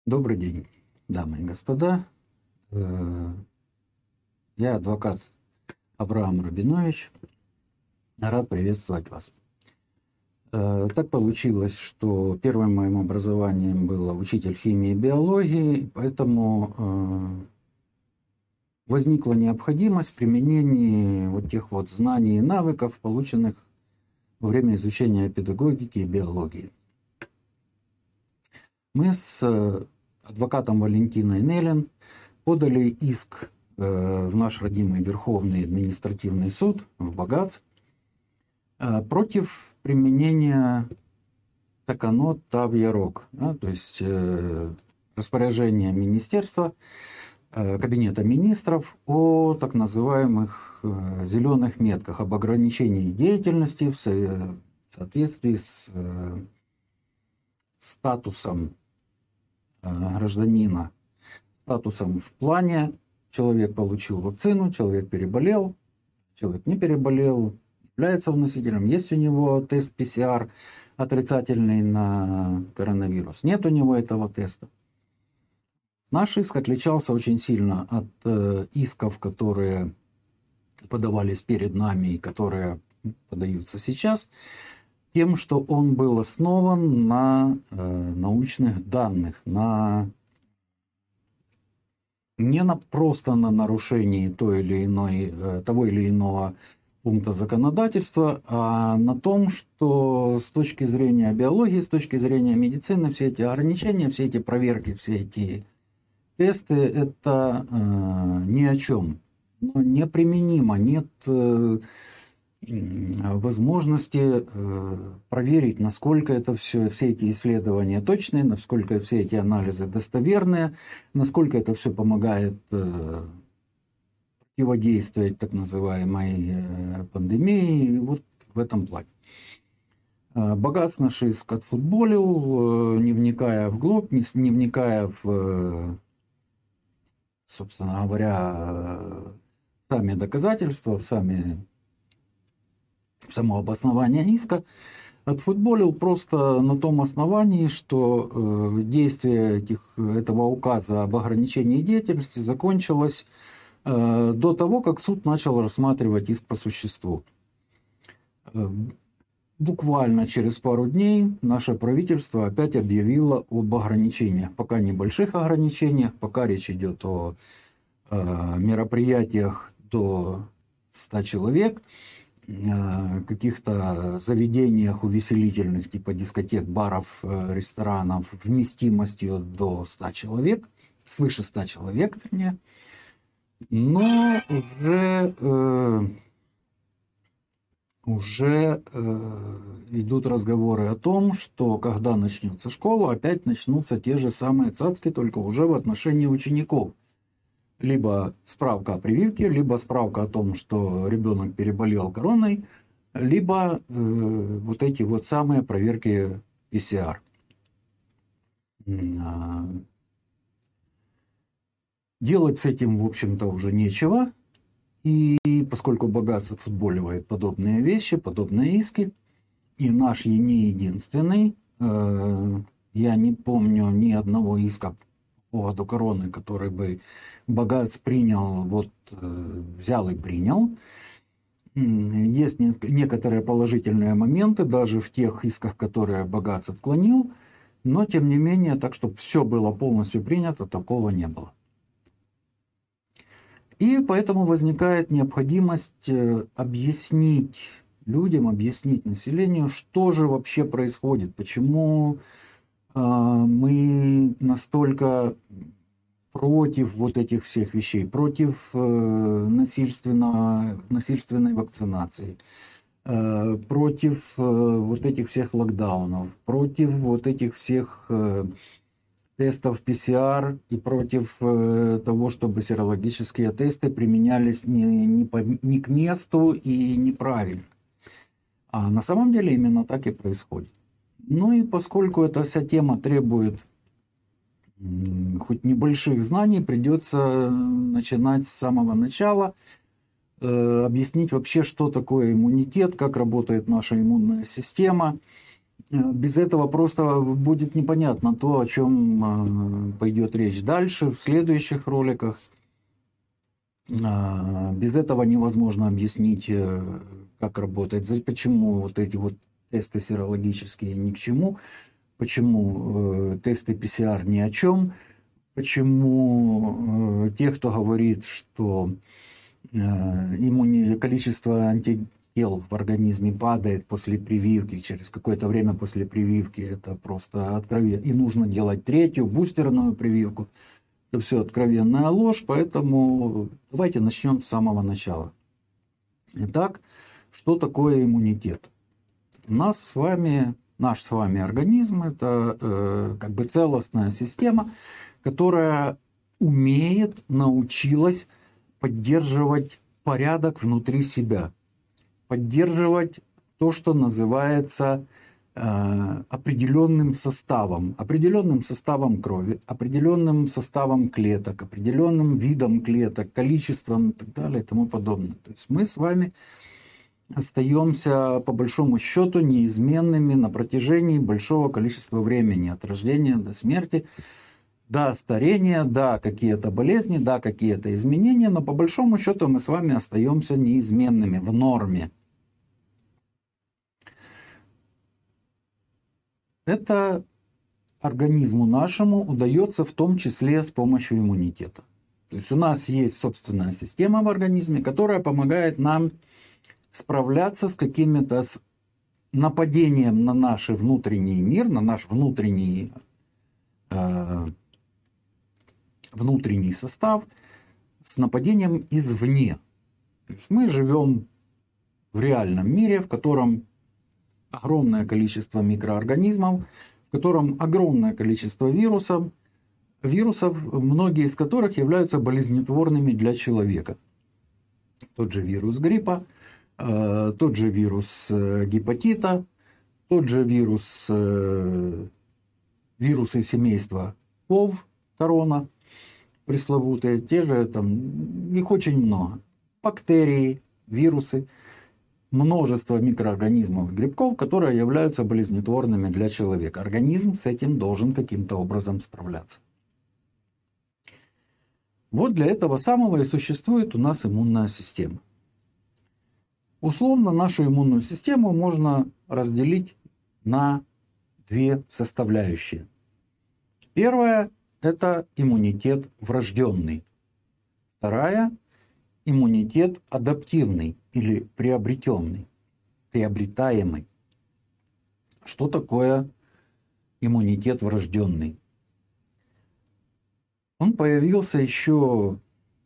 Добрый день, дамы и господа. Я адвокат Авраам Рабинович. Рад приветствовать вас. Так получилось, что первым моим образованием было учитель химии и биологии, поэтому возникла необходимость в применении вот тех вот знаний и навыков, полученных во время изучения педагогики и биологии. Мы с адвокатом Валентиной Неллин подали иск в наш родимый Верховный административный суд в Багац против применения Таканот Тав-Ярок, то есть распоряжение министерства, Кабинета министров о так называемых зеленых метках, об ограничении деятельности в соответствии с статусом гражданина, статусом в плане: человек получил вакцину, человек переболел, человек не переболел, является он носителем, есть у него тест ПЦР отрицательный на коронавирус, нет у него этого теста. Наш иск отличался очень сильно от исков, которые подавались перед нами и которые подаются сейчас, тем, что он был основан на научных данных, не просто на нарушении того или иного пункта законодательства, а на том, что с точки зрения биологии, с точки зрения медицины, все эти ограничения, все эти проверки, все эти тесты – это ни о чем. Но неприменимо, нет возможности проверить, насколько это все эти исследования точные, насколько все эти анализы достоверные, насколько это все помогает противодействовать так называемой пандемии. Вот в этом плане. Багац наш иск отфутболил, не вникая вглубь, не вникая в, собственно говоря, сами доказательства, в само обоснование иска, отфутболил просто на том основании, что действие этого указа об ограничении деятельности закончилось до того, как суд начал рассматривать иск по существу. Буквально через пару дней наше правительство опять объявило об ограничениях. Пока небольших ограничениях, пока речь идет о мероприятиях до 100 человек, каких-то заведениях увеселительных, типа дискотек, баров, ресторанов, вместимостью до 100 человек, свыше 100 человек, вернее. Но уже идут разговоры о том, что когда начнется школа, опять начнутся те же самые цацки, только уже в отношении учеников. Либо справка о прививке, либо справка о том, что ребенок переболел короной, либо вот эти вот самые проверки ПЦР. Делать с этим, в общем-то, уже нечего. И поскольку Багац отфутболивает подобные вещи, подобные иски, и наш не единственный, я не помню ни одного иска по поводу короны, который бы Багац принял, взял и принял. Есть некоторые положительные моменты даже в тех исках, которые Багац отклонил, но тем не менее, так чтобы все было полностью принято, такого не было. И поэтому возникает необходимость объяснить людям, объяснить населению, что же вообще происходит, почему мы настолько против вот этих всех вещей, против насильственной вакцинации, против вот этих всех локдаунов, против вот этих всех тестов ПЦР и против того, чтобы серологические тесты применялись не к месту и неправильно. А на самом деле именно так и происходит. Ну и поскольку эта вся тема требует хоть небольших знаний, придется начинать с самого начала, объяснить вообще, что такое иммунитет, как работает наша иммунная система, Без этого просто будет непонятно то, о чем пойдет речь дальше, в следующих роликах. Без этого невозможно объяснить, как работает, почему вот эти вот тесты серологические ни к чему, почему тесты ПЦР ни о чем, почему те, кто говорит, что количество антител в организме падает после прививки, через какое-то время после прививки, это просто откровенно. И нужно делать третью, бустерную прививку. Это все откровенная ложь, поэтому давайте начнем с самого начала. Итак, что такое иммунитет? Наш с вами организм – это как бы целостная система, которая научилась поддерживать порядок внутри себя, поддерживать то, что называется определенным составом крови, определенным составом клеток, определенным видом клеток, количеством и так далее и тому подобное. То есть мы с вами остаемся по большому счету неизменными на протяжении большого количества времени, от рождения до смерти. Да, старение, да, какие-то болезни, да, какие-то изменения, но по большому счету мы с вами остаемся неизменными в норме. Это организму нашему удается в том числе с помощью иммунитета. То есть у нас есть собственная система в организме, которая помогает нам справляться с какими-то нападением на наш внутренний мир, на наш внутренний состав, с нападением извне. То есть мы живем в реальном мире, в котором огромное количество микроорганизмов, в котором огромное количество вирусов, многие из которых являются болезнетворными для человека. Тот же вирус гриппа, тот же вирус гепатита, тот же вирусы семейства ОВ, корона, пресловутые, те же там, их очень много. Бактерии, вирусы, множество микроорганизмов и грибков, которые являются болезнетворными для человека. Организм с этим должен каким-то образом справляться. Вот для этого самого и существует у нас иммунная система. Условно нашу иммунную систему можно разделить на две составляющие. Первая – это иммунитет врожденный. Вторая – иммунитет адаптивный или приобретаемый. Что такое иммунитет врожденный? Он появился еще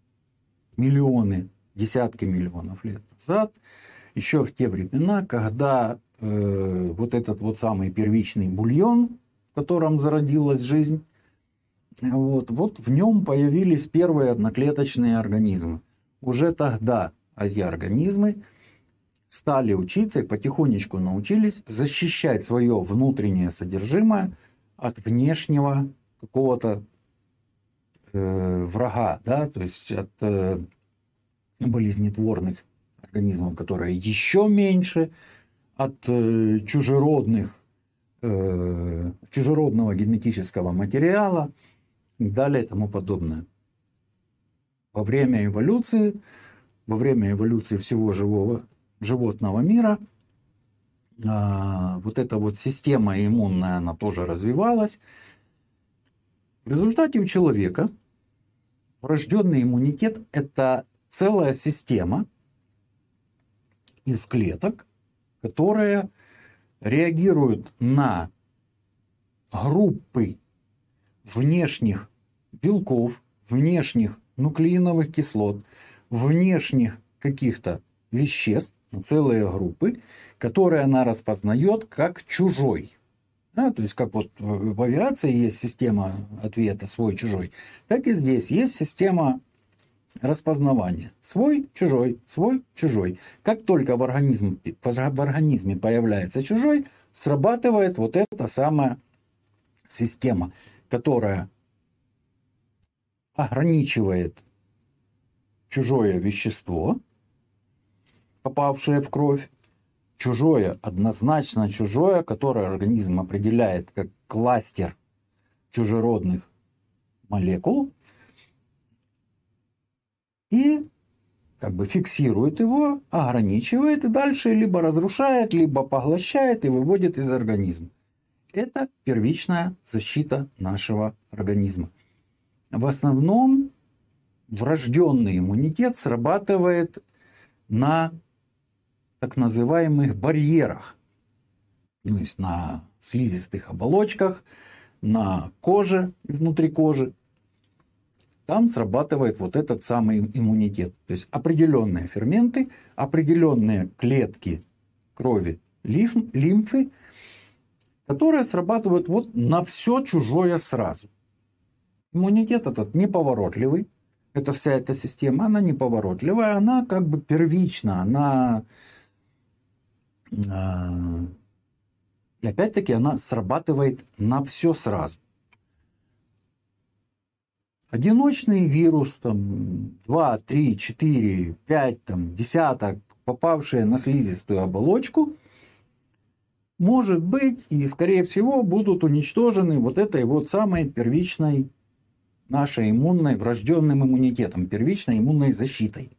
десятки миллионов лет назад, еще в те времена, когда вот этот вот самый первичный бульон, в котором зародилась жизнь, вот в нем появились первые одноклеточные организмы. Уже тогда эти организмы стали учиться и потихонечку научились защищать свое внутреннее содержимое от внешнего какого-то врага, да, то есть от болезнетворных организмов, которые еще меньше, от чужеродного генетического материала и далее и тому подобное. Во время эволюции всего животного мира вот эта вот система иммунная, она тоже развивалась. В результате у человека врожденный иммунитет – это целая система из клеток, которые реагируют на группы внешних белков, внешних нуклеиновых кислот, внешних каких-то веществ, целые группы, которые она распознает как чужой. Да, то есть, как вот в авиации есть система ответа свой-чужой, так и здесь есть система распознавания. Свой-чужой, свой-чужой. Как только в организме появляется чужой, срабатывает вот эта самая система, которая ограничивает чужое вещество, попавшее в кровь, чужое, однозначно чужое, которое организм определяет как кластер чужеродных молекул и как бы фиксирует его, ограничивает и дальше либо разрушает, либо поглощает и выводит из организма. Это первичная защита нашего организма. В основном врожденный иммунитет срабатывает на так называемых барьерах, то есть на слизистых оболочках, на коже и внутри кожи. Там срабатывает вот этот самый иммунитет. То есть определенные ферменты, определенные клетки крови, лимфы, которые срабатывают вот на все чужое сразу. Иммунитет этот неповоротливый. Это вся эта система, она неповоротливая, она как бы первична, она... И опять-таки она срабатывает на все сразу. Одиночный вирус, там, 2, 3, 4, 5, там, десяток, попавшие на слизистую оболочку, может быть и, скорее всего, будут уничтожены вот этой вот самой первичной нашей иммунной, врожденным иммунитетом, первичной иммунной защитой.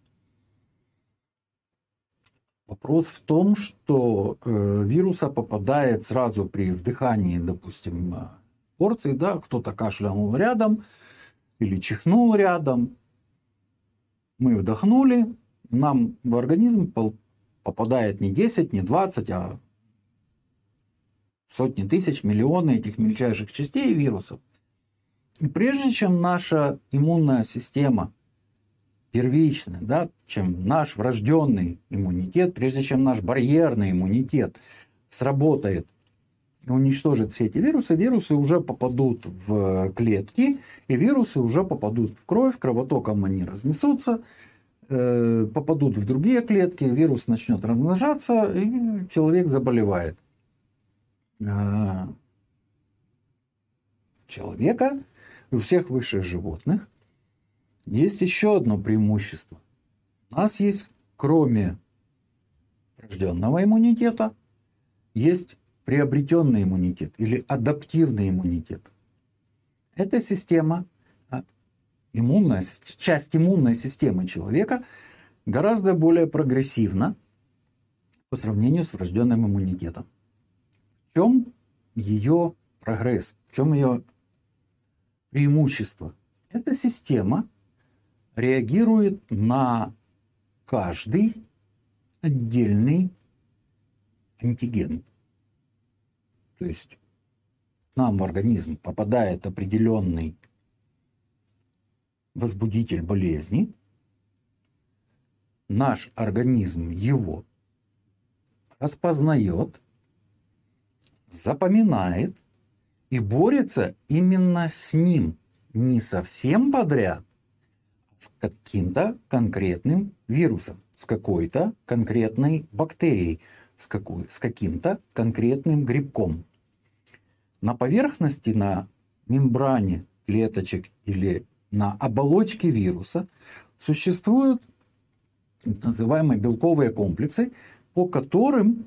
Вопрос в том, что вируса попадает сразу при вдыхании, допустим, порции, да, кто-то кашлянул рядом, или чихнул рядом, мы вдохнули, нам в организм попадает не 10, не 20, а сотни тысяч, миллионы этих мельчайших частей вирусов. И прежде чем наша иммунная система первичная, да, чем наш врожденный иммунитет, прежде чем наш барьерный иммунитет сработает и уничтожит все эти вирусы, вирусы уже попадут в клетки, и вирусы уже попадут в кровь, кровотоком они разнесутся, попадут в другие клетки, вирус начнет размножаться, и человек заболевает. Человека и у всех высших животных есть еще одно преимущество. У нас есть, кроме врожденного иммунитета, есть приобретенный иммунитет или адаптивный иммунитет. Эта система, иммунная, часть иммунной системы человека гораздо более прогрессивна по сравнению с врожденным иммунитетом. В чем ее прогресс, в чем ее преимущество? Эта система реагирует на каждый отдельный антиген. То есть нам в организм попадает определенный возбудитель болезни, наш организм его распознает, запоминает и борется именно с ним, не совсем подряд, а с каким-то конкретным вирусом, с какой-то конкретной бактерией, с каким-то конкретным грибком. На поверхности, на мембране клеточек или на оболочке вируса существуют так называемые белковые комплексы, по которым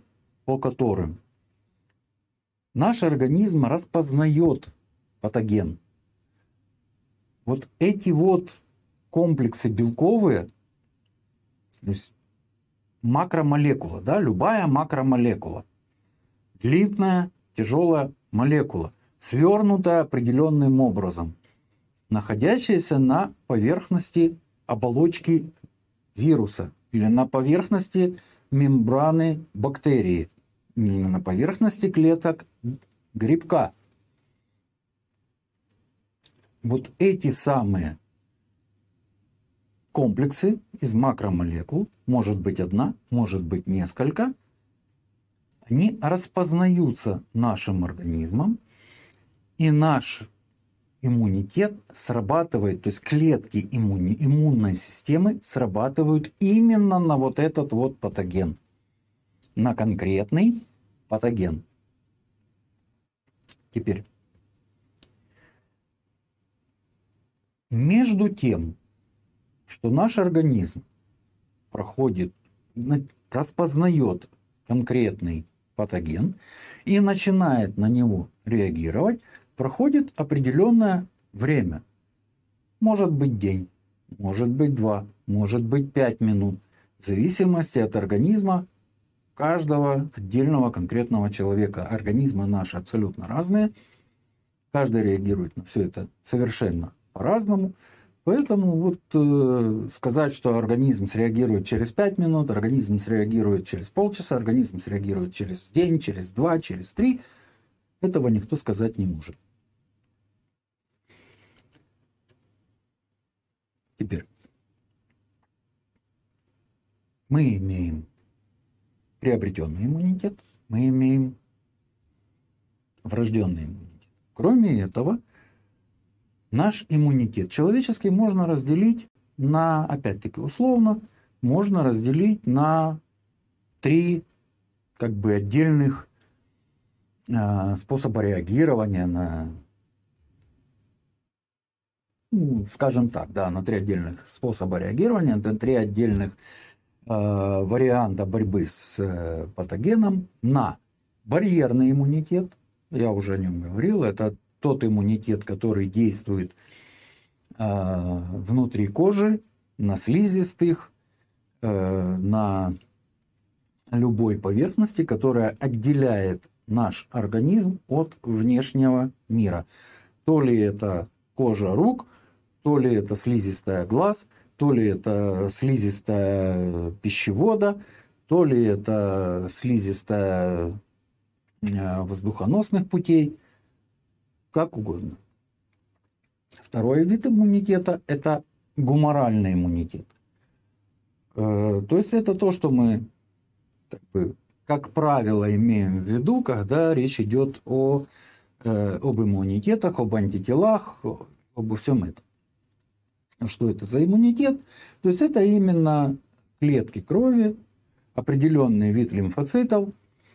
наш организм распознает патоген. Вот эти вот комплексы белковые, то есть макромолекула, да, любая макромолекула, длинная, тяжелая молекула, свернутая определенным образом, находящаяся на поверхности оболочки вируса или на поверхности мембраны бактерии, или на поверхности клеток грибка. Вот эти самые комплексы из макромолекул, может быть одна, может быть несколько, они распознаются нашим организмом, и наш иммунитет срабатывает, то есть клетки иммунной системы срабатывают именно на вот этот вот патоген, на конкретный патоген. Теперь, между тем, что наш организм распознает конкретный патоген и начинает на него реагировать, проходит определенное время. Может быть день, может быть 2, может быть 5 минут. В зависимости от организма каждого отдельного конкретного человека. Организмы наши абсолютно разные. Каждый реагирует на все это совершенно по-разному. Поэтому сказать, что организм среагирует через 5 минут, организм среагирует через полчаса, организм среагирует через день, через 2, через 3, этого никто сказать не может. Теперь мы имеем приобретенный иммунитет, мы имеем врожденный иммунитет. Кроме этого, наш иммунитет человеческий можно разделить на, опять-таки условно, можно разделить на 3 отдельных способа реагирования на, скажем так, да, на 3 отдельных способа реагирования, на 3 отдельных варианта борьбы с патогеном, на барьерный иммунитет, я уже о нем говорил, это тот иммунитет, который действует внутри кожи, на слизистых, на любой поверхности, которая отделяет наш организм от внешнего мира. То ли это кожа рук, то ли это слизистая глаз, то ли это слизистая пищевода, то ли это слизистая воздухоносных путей, как угодно. Второй вид иммунитета – это гуморальный иммунитет. То есть это то, что мы, как правило, имеем в виду, когда речь идет об иммунитетах, об антителах, обо всем этом. Что это за иммунитет? То есть это именно клетки крови, определенный вид лимфоцитов,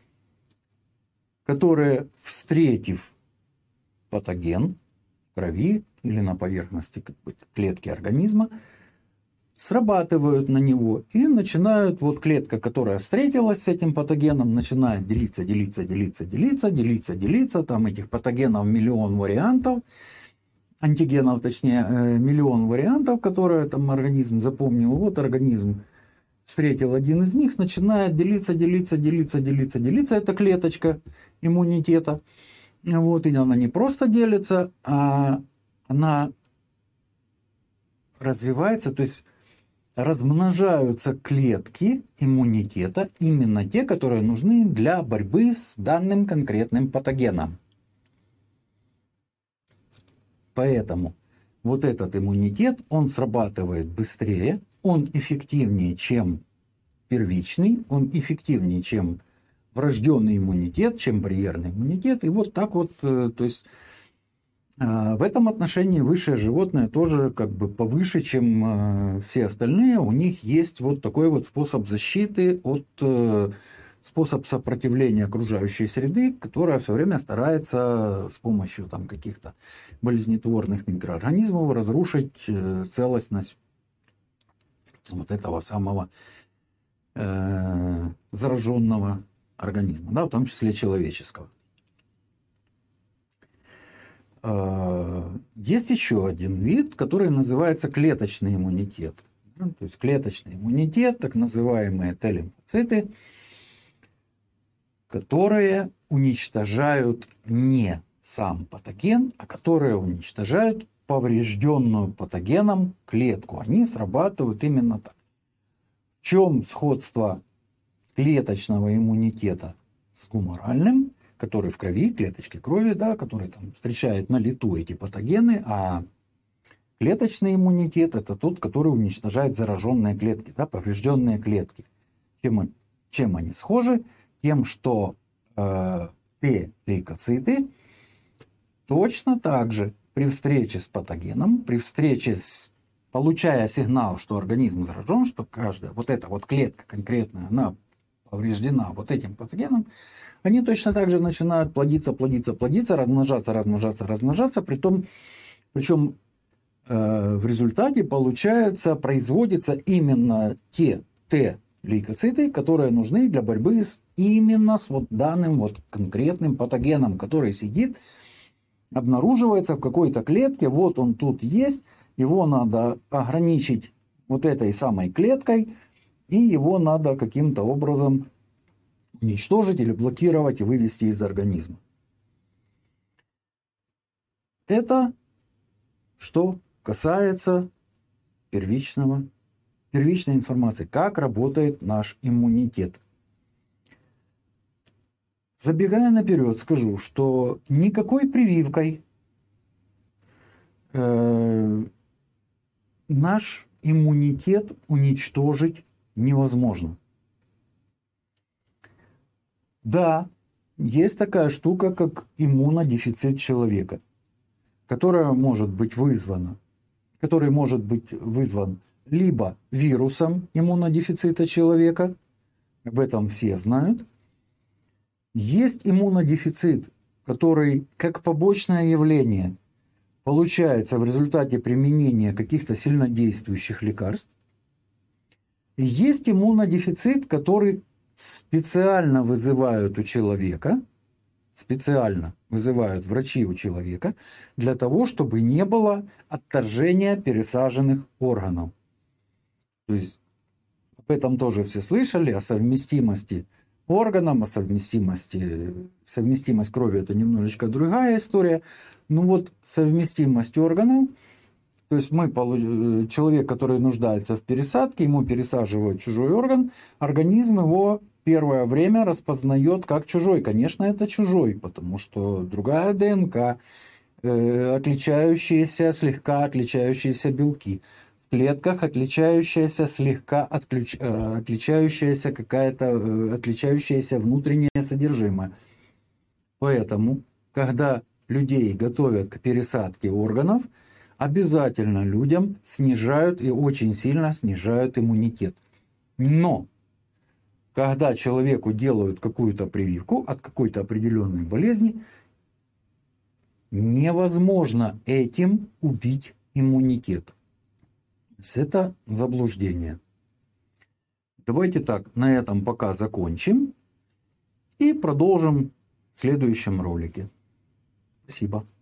которые, встретив патоген в крови или на поверхности клетки организма, срабатывают на него и начинают, клетка, которая встретилась с этим патогеном, начинает делиться, там этих патогенов миллион вариантов, антигенов, точнее, миллион вариантов, которые там организм запомнил. Вот организм встретил один из них, начинает делиться. Это клеточка иммунитета. И она не просто делится, а она развивается, то есть размножаются клетки иммунитета, именно те, которые нужны для борьбы с данным конкретным патогеном. Поэтому этот иммунитет, он срабатывает быстрее, он эффективнее, чем первичный, он эффективнее, чем врожденный иммунитет, чем барьерный иммунитет. И то есть в этом отношении высшее животное тоже повыше, чем все остальные. У них есть такой способ защиты способ сопротивления окружающей среды, которая все время старается с помощью каких-то болезнетворных микроорганизмов разрушить целостность этого самого зараженного организма, в том числе человеческого. Есть еще один вид, который называется клеточный иммунитет. То есть клеточный иммунитет, так называемые Т-лимфоциты, которые уничтожают не сам патоген, а которые уничтожают поврежденную патогеном клетку. Они срабатывают именно так. В чем сходство клеточного иммунитета с гуморальным, который в крови, клеточки крови, который встречает на лету эти патогены, а клеточный иммунитет – это тот, который уничтожает зараженные клетки, поврежденные клетки. Чем они схожи? Тем, что Т-лейкоциты точно так же при встрече с патогеном, получая сигнал, что организм заражен, что каждая эта клетка конкретная, она повреждена этим патогеном, они точно так же начинают плодиться, размножаться, причем в результате производятся именно те Т-лейкоциты, лейкоциты, которые нужны для борьбы именно с вот данным вот конкретным патогеном, который сидит, обнаруживается в какой-то клетке, вот он тут есть, его надо ограничить вот этой самой клеткой, и его надо каким-то образом уничтожить или блокировать и вывести из организма. Это что касается первичной информации, как работает наш иммунитет. Забегая наперед, скажу, что никакой прививкой наш иммунитет уничтожить невозможно. Да, есть такая штука, как иммунодефицит человека, который может быть вызван либо вирусом иммунодефицита человека, об этом все знают. Есть иммунодефицит, который как побочное явление получается в результате применения каких-то сильнодействующих лекарств. И есть иммунодефицит, который специально вызывают врачи у человека для того, чтобы не было отторжения пересаженных органов. То есть об этом тоже все слышали, о совместимости органов, совместимость крови — это немножечко другая история. Ну вот совместимость органов, то есть человек, который нуждается в пересадке, ему пересаживают чужой орган, организм его первое время распознает как чужой. Конечно, это чужой, потому что другая ДНК, слегка отличающиеся белки. В клетках отличающееся внутреннее содержимое. Поэтому, когда людей готовят к пересадке органов, обязательно людям снижают и очень сильно снижают иммунитет. Но когда человеку делают какую-то прививку от какой-то определенной болезни, невозможно этим убить иммунитет. Это заблуждение. Давайте так, на этом пока закончим и продолжим в следующем ролике. Спасибо.